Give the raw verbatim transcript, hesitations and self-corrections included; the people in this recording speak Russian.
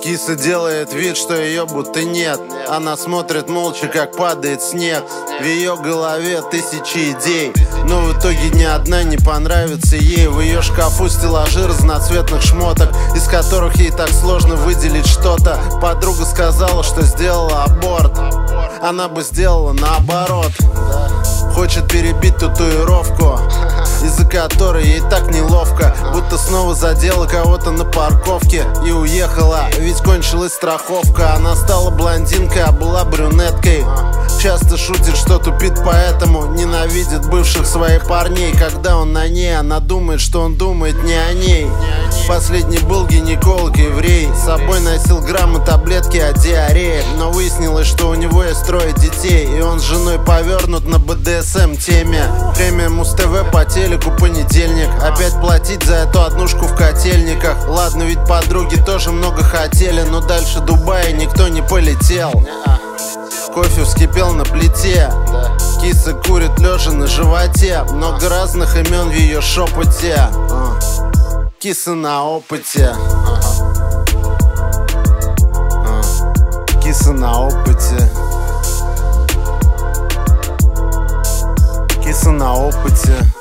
Киса делает вид, что ее будто нет. Она смотрит молча, как падает снег. В ее голове тысячи идей, но в итоге ни одна не понравится ей. В ее шкафу стеллажи разноцветных шмоток, из которых ей так сложно выделить что-то. Подруга сказала, что сделала аборт. Она бы сделала наоборот. Хочет перебить татуировку, из-за которой ей так неловко, будто снова задела кого-то на парковке и уехала, ведь кончилась страховка. Она стала блондинкой, а была брюнеткой. Часто шутит, что тупит, поэтому ненавидит бывших своих парней. Когда он на ней, она думает, что он думает не о ней. Последний был гинеколог еврей, с собой носил граммы таблетки от диареи, но выяснилось, что у него есть трое детей, и он с женой повернут на бэ дэ эс эм теме. Премия Муз-ТВ по телеку понедельник, опять платить за эту однушку в котельниках. Ладно, ведь подруги тоже много хотели, но дальше Дубая никто не полетел. Кофе вскипел на плите, киса курит лежа на животе, много разных имен в ее шепоте. Киса на опыте, киса на опыте, киса на опыте.